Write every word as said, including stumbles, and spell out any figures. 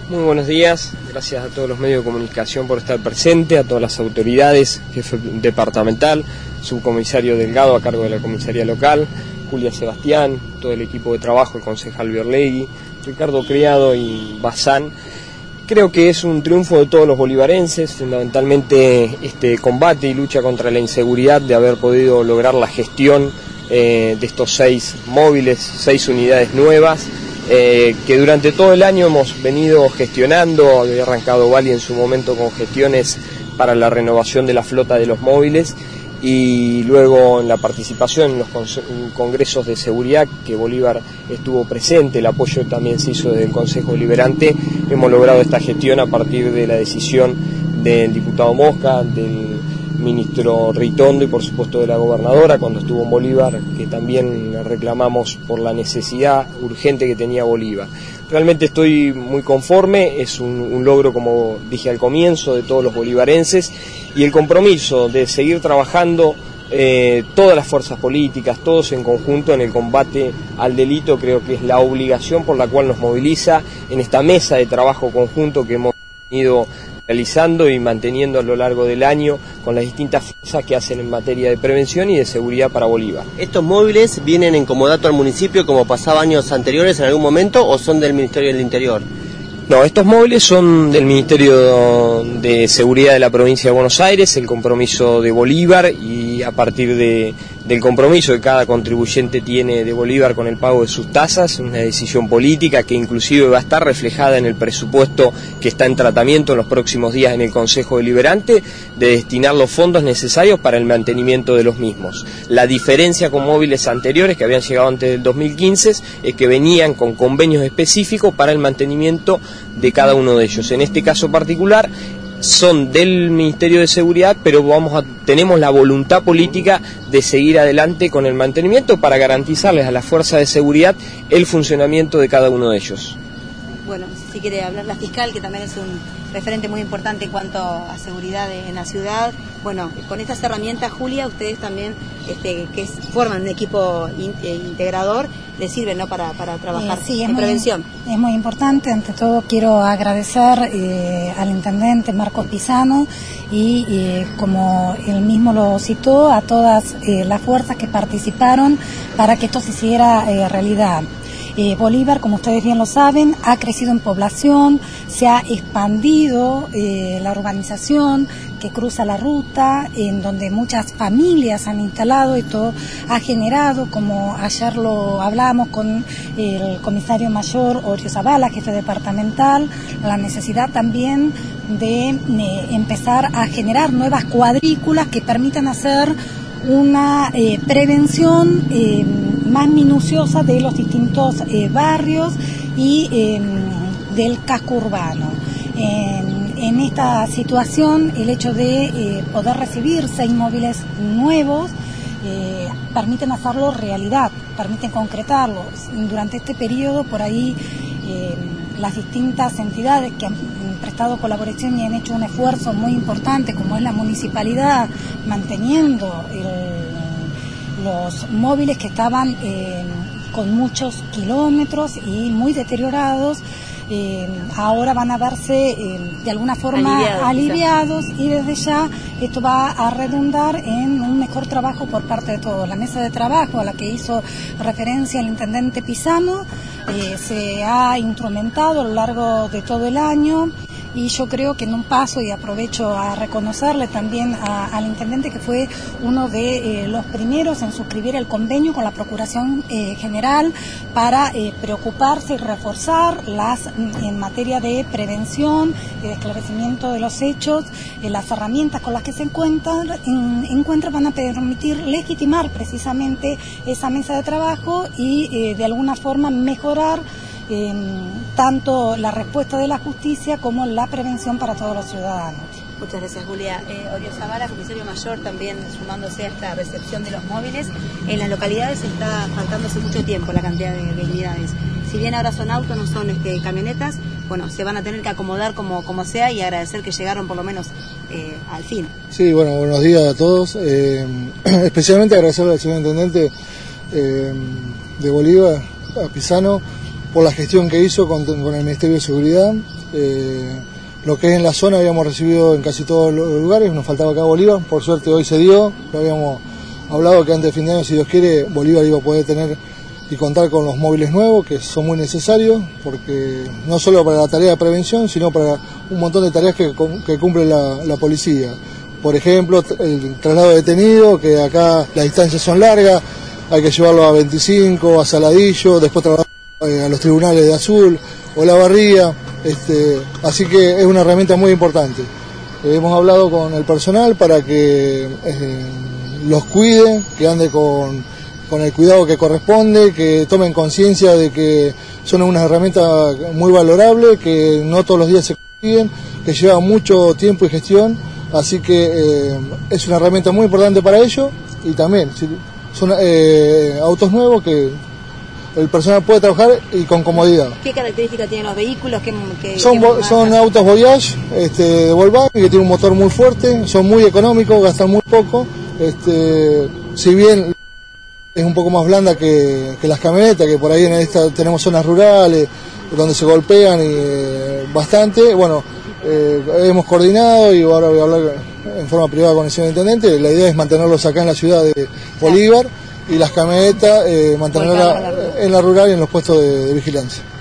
Muy buenos días, gracias a todos los medios de comunicación por estar presentes, a todas las autoridades, jefe departamental, subcomisario Delgado a cargo de la comisaría local, Julia Sebastián, todo el equipo de trabajo, el concejal Biorlegui, Ricardo Criado y Bazán. Creo que es un triunfo de todos los bolivarenses, fundamentalmente este combate y lucha contra la inseguridad, de haber podido lograr la gestión eh, de estos seis móviles, seis unidades nuevas, Eh, que durante todo el año hemos venido gestionando. Había arrancado Bali en su momento con gestiones para la renovación de la flota de los móviles y luego en la participación en los congresos de seguridad que Bolívar estuvo presente, el apoyo también se hizo desde el Consejo Deliberante. Hemos logrado esta gestión a partir de la decisión del diputado Mosca, del ministro Ritondo y por supuesto de la gobernadora cuando estuvo en Bolívar, que también reclamamos por la necesidad urgente que tenía Bolívar. Realmente estoy muy conforme, es un, un logro, como dije al comienzo, de todos los bolivarenses, y el compromiso de seguir trabajando eh, todas las fuerzas políticas, todos en conjunto en el combate al delito, creo que es la obligación por la cual nos moviliza en esta mesa de trabajo conjunto que hemos ido realizando y manteniendo a lo largo del año con las distintas fuerzas que hacen en materia de prevención y de seguridad para Bolívar. ¿Estos móviles vienen en comodato al municipio como pasaba años anteriores en algún momento o son del Ministerio del Interior? No, estos móviles son del Ministerio de Seguridad de la Provincia de Buenos Aires, el compromiso de Bolívar, y a partir de, del compromiso que cada contribuyente tiene de Bolívar con el pago de sus tasas, una decisión política que inclusive va a estar reflejada en el presupuesto que está en tratamiento en los próximos días en el Consejo Deliberante, de destinar los fondos necesarios para el mantenimiento de los mismos. La diferencia con móviles anteriores que habían llegado antes del dos mil quince es que venían con convenios específicos para el mantenimiento de cada uno de ellos. En este caso particular son del Ministerio de Seguridad, pero vamos a, tenemos la voluntad política de seguir adelante con el mantenimiento para garantizarles a las fuerzas de seguridad el funcionamiento de cada uno de ellos. Bueno, si quiere hablar la fiscal, que también es un referente muy importante en cuanto a seguridad en la ciudad. Bueno, con estas herramientas, Julia, ustedes también, este, que es, forman un equipo in, eh, integrador, les sirven, ¿no?, para, para trabajar eh, sí, en prevención. Muy, es muy importante. Ante todo quiero agradecer eh, al intendente Marcos Pisano y, eh, como él mismo lo citó, a todas eh, las fuerzas que participaron para que esto se hiciera eh, realidad. Eh, Bolívar, como ustedes bien lo saben, ha crecido en población, se ha expandido eh, la urbanización que cruza la ruta, en donde muchas familias han instalado. Esto ha generado, como ayer lo hablamos con el comisario mayor Orio Zavala, jefe departamental, la necesidad también de eh, empezar a generar nuevas cuadrículas que permitan hacer una eh, prevención eh, más minuciosa de los distintos eh, barrios y eh, del casco urbano. En, en esta situación, el hecho de eh, poder recibir seis móviles nuevos eh, permiten hacerlo realidad, permiten concretarlo. Durante este periodo, por ahí, eh, las distintas entidades que han prestado colaboración y han hecho un esfuerzo muy importante, como es la municipalidad, manteniendo el, los móviles que estaban eh, con muchos kilómetros y muy deteriorados, eh, ahora van a verse eh, de alguna forma aliviados, aliviados y desde ya esto va a redundar en un mejor trabajo por parte de todos. La mesa de trabajo a la que hizo referencia el intendente Pisano eh, se ha instrumentado a lo largo de todo el año. Y yo creo que en un paso, y aprovecho a reconocerle también a, al intendente, que fue uno de eh, los primeros en suscribir el convenio con la Procuración eh, General para eh, preocuparse y reforzar las en materia de prevención y de esclarecimiento de los hechos. Eh, las herramientas con las que se encuentran, en, encuentran van a permitir legitimar precisamente esa mesa de trabajo y eh, de alguna forma mejorar Eh, tanto la respuesta de la justicia como la prevención para todos los ciudadanos. Muchas gracias, Julia. Eh, Orio Zavala, comisario mayor, también sumándose a esta recepción de los móviles. En las localidades está faltando hace mucho tiempo la cantidad de, de unidades. Si bien ahora son autos, no son este, camionetas, bueno, se van a tener que acomodar como, como sea, y agradecer que llegaron por lo menos eh, al fin. Sí, bueno, buenos días a todos. Eh, especialmente agradecerle al señor intendente eh, de Bolívar, a Pisano, por la gestión que hizo con, con el Ministerio de Seguridad. Eh, lo que es en la zona habíamos recibido en casi todos los lugares, nos faltaba acá Bolívar, por suerte hoy se dio, lo habíamos hablado que antes de fin de año, si Dios quiere, Bolívar iba a poder tener y contar con los móviles nuevos, que son muy necesarios, porque no solo para la tarea de prevención, sino para un montón de tareas que, que cumple la, la policía. Por ejemplo, el traslado de detenido, que acá las distancias son largas, hay que llevarlo a veinticinco, a Saladillo, después trasladar a los tribunales de Azul o La Barría, este, así que es una herramienta muy importante. Eh, hemos hablado con el personal para que eh, los cuide, que ande con, con el cuidado que corresponde, que tomen conciencia de que son unas herramientas muy valorables, que no todos los días se consiguen, que lleva mucho tiempo y gestión, así que eh, es una herramienta muy importante para ellos y también son eh, autos nuevos que el personal puede trabajar y con comodidad. ¿Qué características tienen los vehículos? ¿Qué, qué, son qué son autos Voyage este, de Volkswagen, que tienen un motor muy fuerte, son muy económicos, gastan muy poco. Este, si bien es un poco más blanda que, que las camionetas, que por ahí en esta tenemos zonas rurales donde se golpean y, eh, bastante, bueno, eh, hemos coordinado y ahora voy a hablar en forma privada con el señor intendente. La idea es mantenerlos acá en la ciudad de Bolívar y las camionetas eh, mantenerlas en la rural y en los puestos de, de vigilancia.